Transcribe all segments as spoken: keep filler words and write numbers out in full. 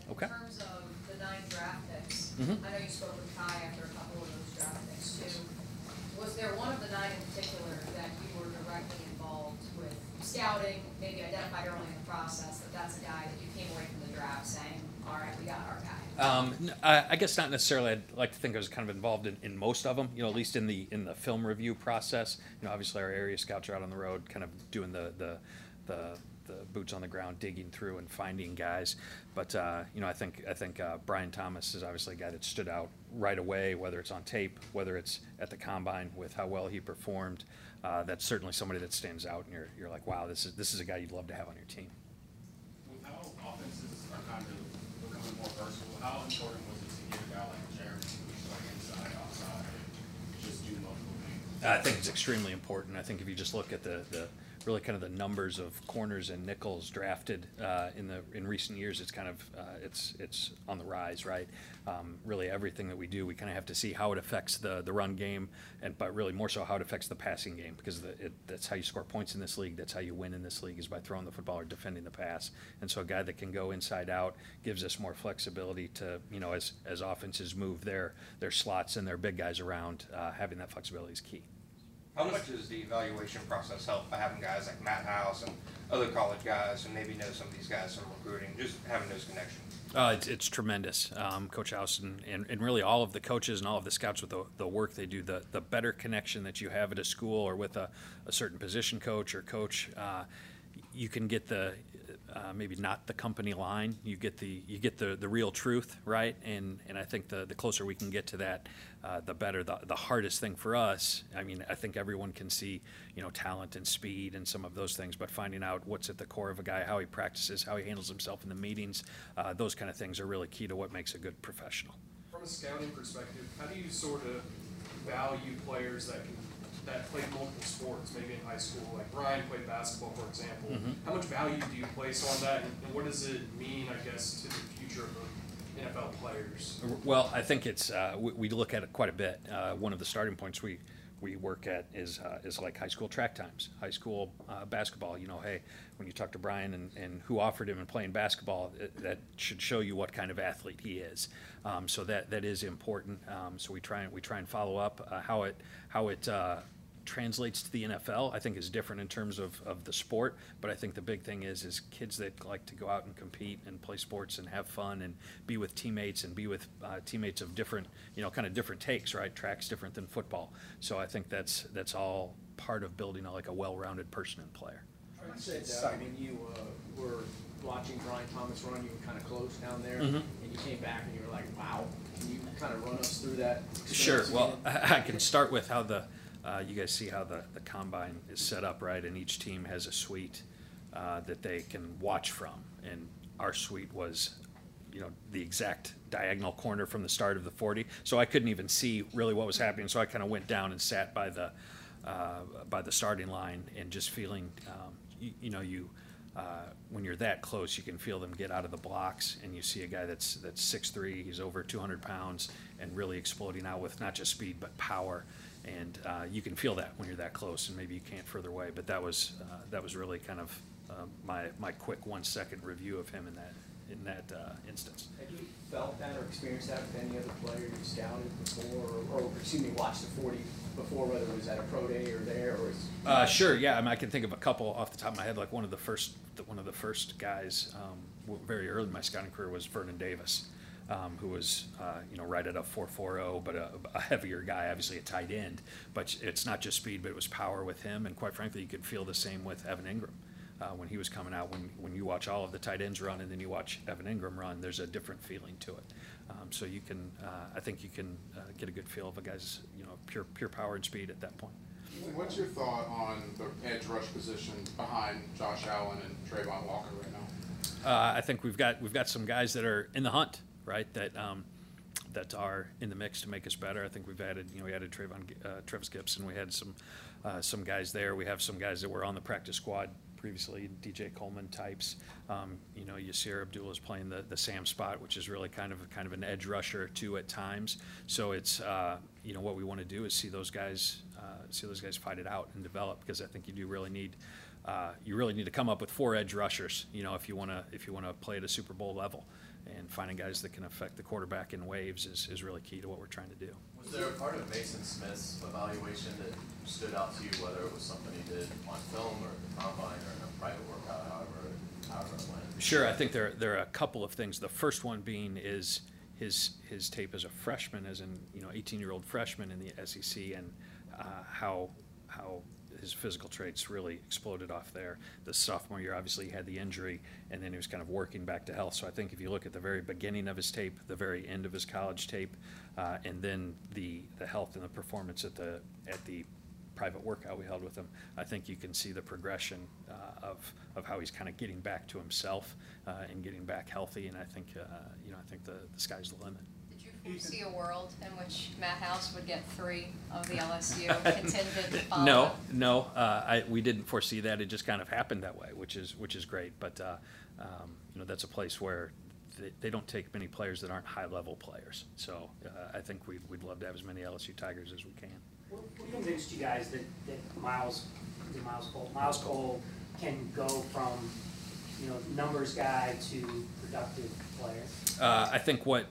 Okay. In terms of the nine draft picks, Mm-hmm. I know you spoke with Kai after a couple of those draft picks too. Was there one of the nine in particular that you were directly involved with scouting, maybe identified early in the process that that's a guy that you came away from the draft saying, all right, we got our guy? Um, n- I, I guess not necessarily. I'd like to think I was kind of involved in, in most of them. You know, at least in the in the film review process. You know, obviously our area scouts are out on the road, kind of doing the the the, the boots on the ground, digging through and finding guys. But uh, you know, I think I think uh, Brian Thomas is obviously a guy that stood out right away, whether it's on tape, whether it's at the combine with how well he performed. Uh, that's certainly somebody that stands out, and you're you're like, wow, this is this is a guy you'd love to have on your team. With how offenses are kind of becoming more versatile, how important was it to get a guy like Jeremy, who's like inside, outside, just do multiple things? I think it's extremely important. I think if you just look at the, the really kind of the numbers of corners and nickels drafted uh, in the in recent years, it's kind of uh, it's it's on the rise, right? Um, really, everything that we do, we kind of have to see how it affects the the run game, and but really more so how it affects the passing game, because the, it, that's how you score points in this league. That's how you win in this league, is by throwing the football or defending the pass. And so a guy that can go inside out gives us more flexibility to, you know, as as offenses move their their slots and their big guys around, uh, having that flexibility is key. How much does the evaluation process help by having guys like Matt House and other college guys who maybe know some of these guys from recruiting, just having those connections? Uh, it's, it's tremendous. Um, Coach House and, and, and really all of the coaches and all of the scouts with the, the work they do, the, the better connection that you have at a school or with a, a certain position coach or coach, uh, you can get the uh, maybe not the company line. You get the you get the, the real truth, right? And and I think the, the closer we can get to that, uh, the better. The the hardest thing for us, I mean, I think everyone can see, you know, talent and speed and some of those things, but finding out what's at the core of a guy, how he practices, how he handles himself in the meetings, uh, those kind of things are really key to what makes a good professional. From a scouting perspective, how do you sort of value players that can that played multiple sports, maybe in high school, like Ryan played basketball, for example? Mm-hmm. How much value do you place on that, and, and what does it mean, I guess, to the future of the N F L players? Well, I think it's uh, we, we look at it quite a bit. Uh, one of the starting points we we work at is uh, is like high school track times, high school uh, basketball. You know, hey, when you talk to Brian and, and who offered him and playing basketball, it, that should show you what kind of athlete he is. Um, so that that is important. Um, so we try and we try and follow up uh, how it how it. Uh, translates to the N F L, I think is different in terms of, of the sport, but I think the big thing is is kids that like to go out and compete and play sports and have fun and be with teammates and be with uh, teammates of different, you know, kind of different takes, right? Track's different than football. So I think that's that's all part of building a, like a well-rounded person and player. I said that when you uh, were watching Brian Thomas run, you were kind of close down there, Mhm. and you came back and you were like, wow. Can you kind of run us through that experience Sure. Well, again? I can start with how the uh, you guys see how the, the combine is set up, right? And each team has a suite uh, that they can watch from. And our suite was, you know, the exact diagonal corner from the start of the forty. So I couldn't even see really what was happening. So I kind of went down and sat by the uh, by the starting line and just feeling, um, you, you know, you. Uh, when you're that close, you can feel them get out of the blocks, and you see a guy that's that's six three, he's over two hundred pounds, and really exploding out with not just speed but power. And uh, you can feel that when you're that close, and maybe you can't further away. But that was uh, that was really kind of uh, my my quick one second review of him in that in that uh, instance. Have you felt that or experienced that with any other player you scouted before, or, or excuse me, watched the forty before, whether it was at a pro day or there, or? Is, Uh, sure, yeah. I mean, I can think of a couple off the top of my head. Like one of the first, one of the first guys, um, very early in my scouting career, was Vernon Davis, um, who was, uh, you know, right at a four four zero, but a, a heavier guy, obviously a tight end. But it's not just speed, but it was power with him. And quite frankly, you could feel the same with Evan Ingram. Uh, when he was coming out, when when you watch all of the tight ends run and then you watch Evan Ingram run, there's a different feeling to it. Um, so you can, uh, I think you can uh, get a good feel of a guy's, you know, pure pure power and speed at that point. What's your thought on the edge rush position behind Josh Allen and Trayvon Walker right now? Uh, I think we've got we've got some guys that are in the hunt, right? That um, that are in the mix to make us better. I think we've added, you know, we added Trayvon, uh, Travis Gibson. We had some uh, some guys there. We have some guys that were on the practice squad previously, D J Coleman types. Um, you know, Yasir Abdullah is playing the, the Sam spot, which is really kind of kind of an edge rusher too at times. So it's uh, you know, what we want to do is see those guys uh, see those guys fight it out and develop, because I think you do really need uh, you really need to come up with four edge rushers, you know, if you want to if you want to play at a Super Bowl level. And finding guys that can affect the quarterback in waves is, is really key to what we're trying to do. Was there a part of Mason Smith's evaluation that stood out to you, whether it was something he did on film or at the combine or in a private workout, however, however it went? Sure, I think there there are a couple of things. The first one being is his his tape as a freshman, as an you know eighteen-year-old freshman in the S E C, and uh, how how his physical traits really exploded off there. The sophomore year, obviously, he had the injury, and then he was kind of working back to health. So I think if you look at the very beginning of his tape, the very end of his college tape, uh, and then the the health and the performance at the at the private workout we held with him, I think you can see the progression uh, of of how he's kind of getting back to himself uh, and getting back healthy. And I think uh, you know I think the, the sky's the limit. Did you foresee a world in which Matt House would get three of the L S U contingent follow? No, no, uh, I, we didn't foresee that. It just kind of happened that way, which is which is great. But uh, um, you know, that's a place where they, they don't take many players that aren't high-level players. So uh, I think we'd, we'd love to have as many L S U Tigers as we can. What what convinced you guys that, that Miles, is it Miles Cole, Miles Cole can go from, you know, numbers guy to productive player? Uh, I think what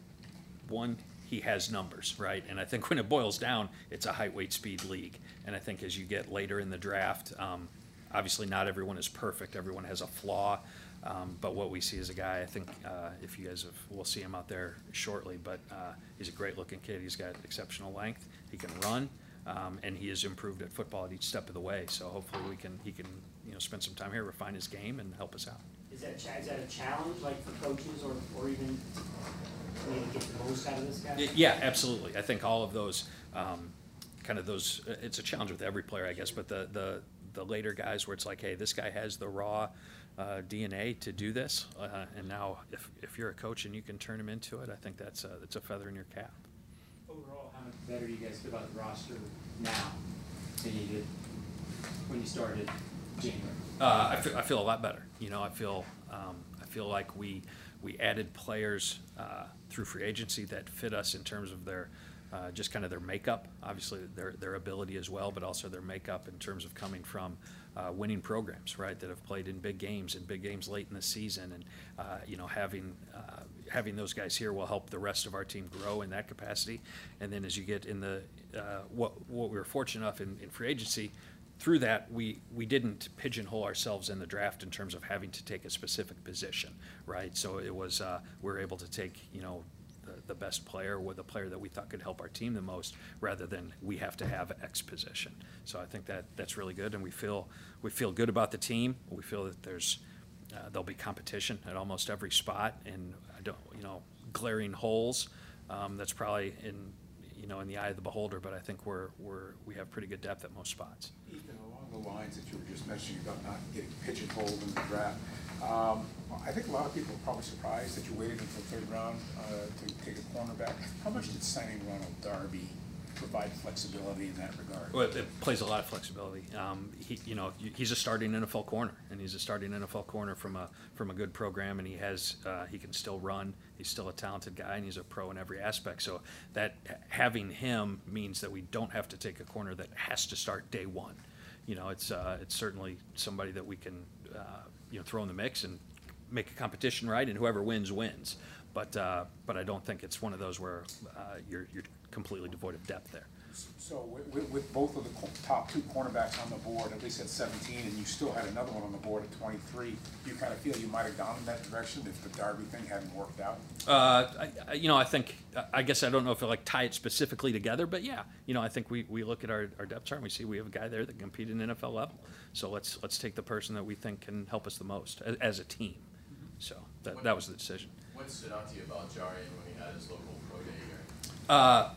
one, he has numbers, right? And I think when it boils down, it's a height, weight, speed league. And I think as you get later in the draft, um, obviously not everyone is perfect. Everyone has a flaw. Um, but what we see is a guy, I think, uh, if you guys have, we'll see him out there shortly, but uh, he's a great-looking kid. He's got exceptional length. He can run, um, and he has improved at football at each step of the way. So hopefully we can, he can, you know, spend some time here, refine his game, and help us out. Is that, cha- is that a challenge, like for coaches or, or even maybe get the most out of this guy? Y- Yeah, absolutely. I think all of those, um, kind of those, uh, it's a challenge with every player, I guess, but the, the, the later guys where it's like, hey, this guy has the raw uh, D N A to do this, uh, and now if, if you're a coach and you can turn him into it, I think that's a, that's a feather in your cap. Overall, how much better do you guys feel about the roster now than you did when you started January? Uh, I feel, I feel a lot better. You know, I feel, um, I feel like we, we added players, uh, through free agency that fit us in terms of their, uh, just kind of their makeup, obviously their, their ability as well, but also their makeup in terms of coming from, uh, winning programs, right, that have played in big games and big games late in the season. And, uh, you know, having, uh, having those guys here will help the rest of our team grow in that capacity. And then as you get in the, uh, what, what we were fortunate enough in, in free agency, through that, we, we didn't pigeonhole ourselves in the draft in terms of having to take a specific position, right? So it was, uh, we were able to take, you know, the, the best player or the player that we thought could help our team the most, rather than we have to have X position. So I think that that's really good, and we feel, we feel good about the team. We feel that there's, uh, there'll be competition at almost every spot, and I don't, you know, glaring holes. Um, that's probably in, you know, in the eye of the beholder, but I think we're, we're, we have pretty good depth at most spots. Ethan, along the lines that you were just mentioning about not getting pigeonholed in the draft, um, I think a lot of people are probably surprised that you waited until third round uh, to take a cornerback. How much did signing Ronald Darby provide flexibility in that regard? Well, it plays a lot of flexibility. Um, he, you know, he's a starting N F L corner, and he's a starting N F L corner from a from a good program, and he has uh, he can still run. He's still a talented guy, and he's a pro in every aspect. So that having him means that we don't have to take a corner that has to start day one. You know, it's uh, it's certainly somebody that we can uh, you know throw in the mix and make a competition, right, and whoever wins wins. But uh, but I don't think it's one of those where uh, you're you're completely devoid of depth there. So with, with, with both of the co- top two cornerbacks on the board, at least at seventeen, and you still had another one on the board at twenty-three, do you kind of feel you might have gone in that direction if the Darby thing hadn't worked out? Uh, I, I, you know, I think, I guess I don't know if I like tie it specifically together, but yeah, you know, I think we, we look at our, our depth chart and we see we have a guy there that can compete at an N F L level. So let's let's take the person that we think can help us the most as, as a team. So that, that was the decision. What stood out to you about Jarian when he had his local pro day here? Uh,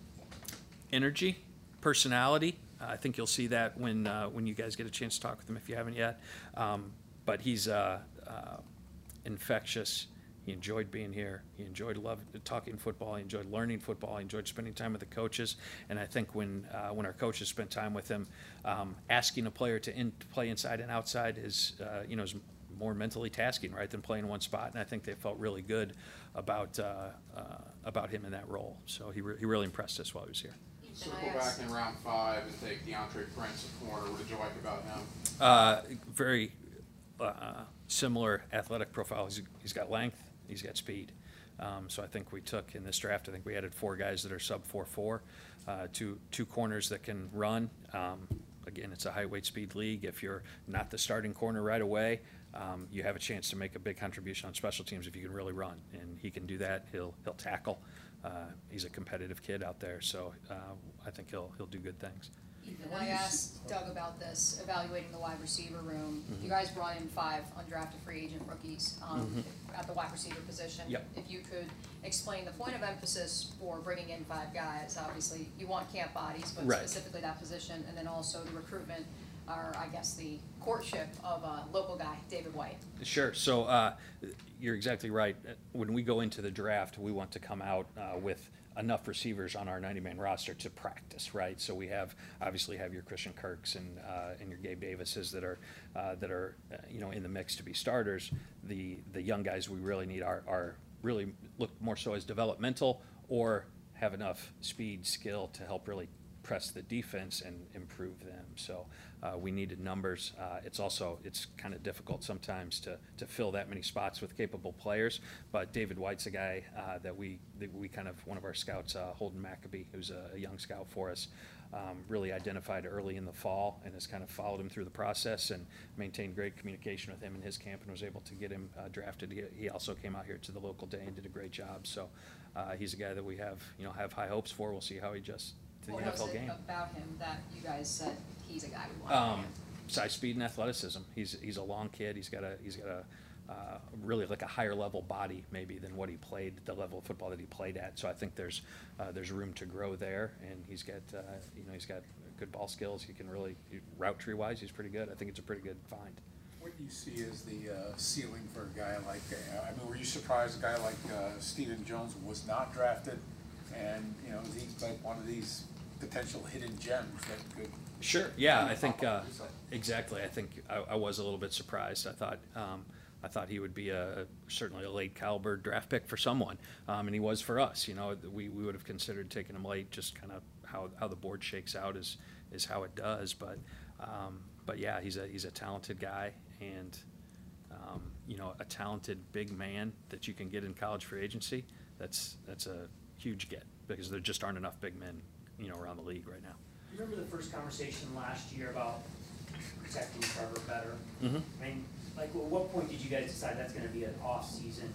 energy, personality. Uh, I think you'll see that when uh, when you guys get a chance to talk with him if you haven't yet. Um, but he's uh, uh, infectious. He enjoyed being here. He enjoyed love, talking football. He enjoyed learning football. He enjoyed spending time with the coaches. And I think when uh, when our coaches spent time with him, um, asking a player to in, play inside and outside is uh, you know is more mentally tasking, right, than playing one spot. And I think they felt really good about uh, uh, about him in that role. So he re- he really impressed us while he was here. You Circle I back ask- in round five and take DeAndre Prince at corner. What did you like about him? Uh, very uh, similar athletic profile. He's, he's got length, he's got speed. Um, so I think we took in this draft, I think we added four guys that are sub four four, uh, two, two corners that can run. Um, again, it's a height, weight, speed league. If you're not the starting corner right away, um, you have a chance to make a big contribution on special teams if you can really run. And he can do that. He'll, he'll tackle. Uh, he's a competitive kid out there, so uh, I think he'll, he'll do good things. And I asked Doug about this, evaluating the wide receiver room. Mm-hmm. You guys brought in five undrafted free agent rookies um, at the wide receiver position. Yep. If you could explain the point of emphasis for bringing in five guys, obviously you want camp bodies, but Right. specifically that position, and then also the recruitment, or I guess the courtship of a local guy, David White. Sure. So uh, you're exactly right. When we go into the draft, we want to come out uh, with enough receivers on our ninety-man roster to practice, right? So we have obviously have your Christian Kirks and uh, and your Gabe Davises that are uh, that are uh, you know in the mix to be starters. The the young guys we really need are are really look more so as developmental or have enough speed, skill to help really press the defense and improve them. So uh, we needed numbers. Uh, it's also, it's kind of difficult sometimes to, to fill that many spots with capable players, but David White's a guy uh, that we, that we kind of, one of our scouts, uh, Holden Maccabee, who's a, a young scout for us, um, really identified early in the fall and has kind of followed him through the process and maintained great communication with him in his camp and was able to get him uh, drafted. He, he also came out here to the local day and did a great job. So uh, he's a guy that we have, you know, have high hopes for. We'll see how he adjusts to the What N was F L it game. about him that you guys said he's a guy we want? Um, size, speed, and athleticism. He's he's a long kid. He's got a he's got a uh, really like a higher level body maybe than what he played, the level of football that he played at. So I think there's uh, there's room to grow there, and he's got uh, you know he's got good ball skills. He can really route tree wise. He's pretty good. I think it's a pretty good find. What do you see as the uh, ceiling for a guy like, uh, I mean, were you surprised a guy like uh, Stephen Jones was not drafted? And, you know, is he like one of these potential hidden gems that could? Sure. Yeah, I think uh, exactly. I think I, I was a little bit surprised. I thought um, I thought he would be a certainly a late caliber draft pick for someone, um, and he was for us. You know, we, we would have considered taking him late. Just kind of how, how the board shakes out is is how it does. But um, but yeah, he's a he's a talented guy, and um, you know, a talented big man that you can get in college free agency. That's that's a huge get because there just aren't enough big men, you know, around the league right now. You remember the first conversation last year about protecting Trevor better? Mm-hmm. I mean, like, at what point did you guys decide that's gonna be an off-season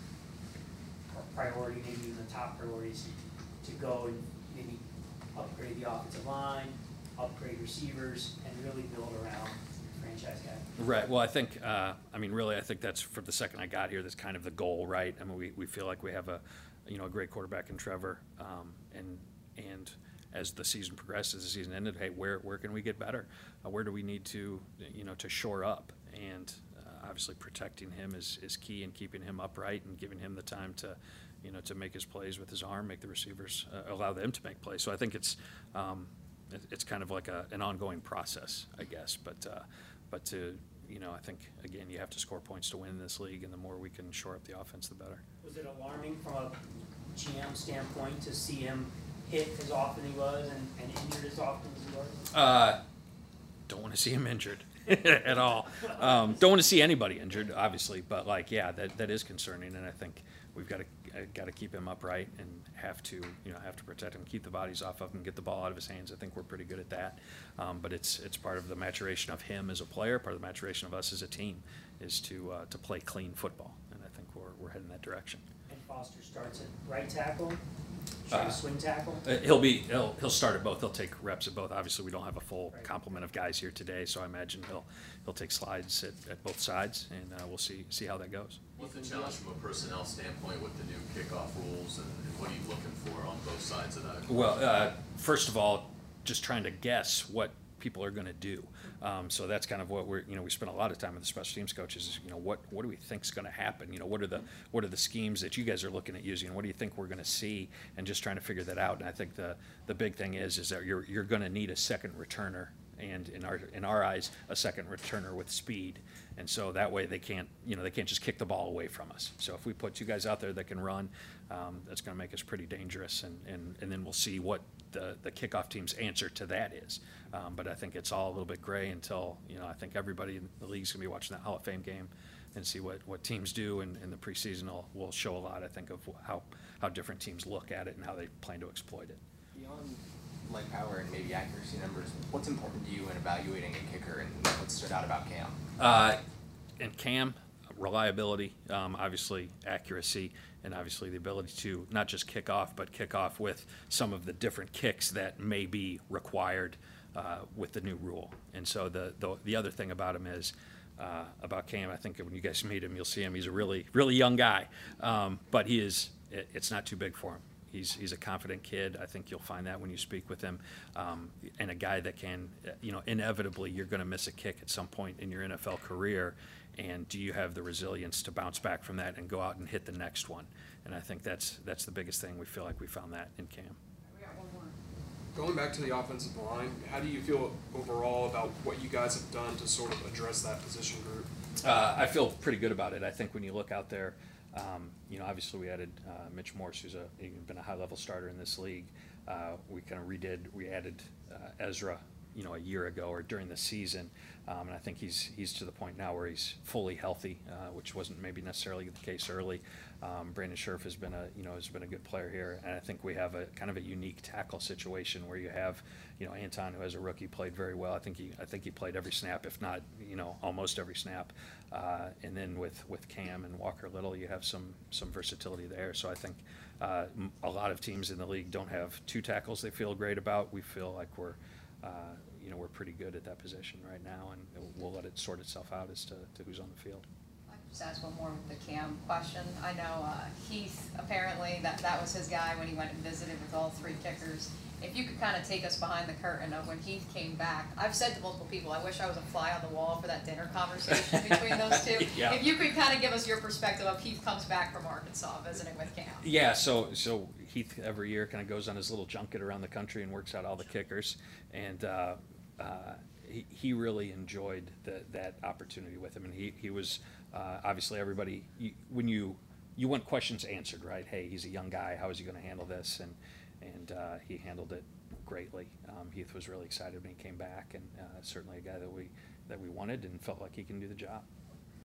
priority, maybe even the top priorities, to go and maybe upgrade the offensive line, upgrade receivers, and really build around your franchise guy? Right. Well, I think, uh, I mean, really, I think that's from the second I got here, that's kind of the goal, right? I mean, we, we feel like we have a, you know, a great quarterback in Trevor, um, and, and as the season progresses, the season ended, hey, where, where can we get better? Uh, where do we need to, you know, to shore up? And uh, obviously protecting him is, is key, and keeping him upright and giving him the time to, you know, to make his plays with his arm, make the receivers, uh, allow them to make plays. So I think it's, um, it, it's kind of like a, an ongoing process, I guess. But, uh, but to, you know, I think, again, you have to score points to win in this league, and the more we can shore up the offense, the better. Was it alarming from a G M standpoint to see him hit as often he was and, and injured as often as he was? Uh, don't want to see him injured at all. Um, don't want to see anybody injured, obviously, but like, yeah, that, that is concerning, and I think we've got to uh, got to keep him upright and have to, you know, have to protect him, keep the bodies off of him, get the ball out of his hands. I think we're pretty good at that. Um, but it's it's part of the maturation of him as a player, part of the maturation of us as a team, is to uh, to play clean football, and I think we're we're heading that direction. And Foster starts at right tackle, try Uh, to swing tackle? Uh, He'll be, he'll, he'll start at both. He'll take reps at both. Obviously, we don't have a full Right. complement of guys here today, so I imagine he'll, he'll take slides at, at both sides, and uh, we'll see, see how that goes. What's the challenge from a personnel standpoint with the new kickoff rules, and and what are you looking for on both sides of that? Well, uh, first of all, just trying to guess what people are going to do. Um, so that's kind of what we're, you know, we spent a lot of time with the special teams coaches. Is, you know, what what do we think is going to happen? You know, what are the what are the schemes that you guys are looking at using? What do you think we're going to see? And just trying to figure that out. And I think the the big thing is is that you're you're going to need a second returner, and in our in our eyes, a second returner with speed. And so that way they can't, you know, they can't just kick the ball away from us. So if we put two guys out there that can run, um, that's going to make us pretty dangerous. And, and, and then we'll see what the, the kickoff team's answer to that is. Um, but I think it's all a little bit gray until, you know, I think everybody in the league's gonna be watching that Hall of Fame game and see what, what teams do, and, and the preseason will, will show a lot, I think, of how, how different teams look at it and how they plan to exploit it. Beyond leg power and maybe accuracy numbers, what's important to you in evaluating a kicker, and what stood out about Cam? Uh, and Cam, reliability, um, obviously accuracy, and obviously the ability to not just kick off, but kick off with some of the different kicks that may be required uh, with the new rule. And so the, the, the other thing about him is, uh, about Cam, I think when you guys meet him, you'll see him, he's a really, really young guy, um, but he is, it, it's not too big for him. He's, he's a confident kid. I think you'll find that when you speak with him, um, and a guy that can, you know, inevitably you're going to miss a kick at some point in your N F L career, and do you have the resilience to bounce back from that and go out and hit the next one? And I think that's that's the biggest thing. We feel like we found that in Cam. We got one more. Going back to the offensive line, how do you feel overall about what you guys have done to sort of address that position group? Uh, I feel pretty good about it. I think when you look out there, um, you know, obviously we added uh, Mitch Morse, who's a, he's been a high-level starter in this league. Uh, we kind of redid, we added uh, Ezra, you know, a year ago or during the season, um, and I think he's he's to the point now where he's fully healthy, uh, which wasn't maybe necessarily the case early. Um, Brandon Scherf has been a you know has been a good player here, and I think we have a kind of a unique tackle situation where you have, you know, Anton, who as a rookie played very well. I think he I think he played every snap, if not you know almost every snap, uh, and then with with Cam and Walker Little, you have some some versatility there. So I think uh, a lot of teams in the league don't have two tackles they feel great about. We feel like we're uh, you know we're pretty good at that position right now, and we'll let it sort itself out as to, to who's on the field. I could just ask one more with the Cam question. I know uh, Heath, apparently, that, that was his guy when he went and visited with all three kickers. If you could kind of take us behind the curtain of when Heath came back, I've said to multiple people, I wish I was a fly on the wall for that dinner conversation between those two. Yeah. If you could kind of give us your perspective of Heath comes back from Arkansas visiting with Cam. Yeah, so so Heath every year kind of goes on his little junket around the country and works out all the kickers, and uh, uh, he, he really enjoyed the, that opportunity with him, and he, he was uh, obviously everybody, you, when you you want questions answered, right? Hey, he's a young guy, how is he going to handle this? And and uh, he handled it greatly. Um, Heath was really excited when he came back, and uh, certainly a guy that we that we wanted and felt like he can do the job.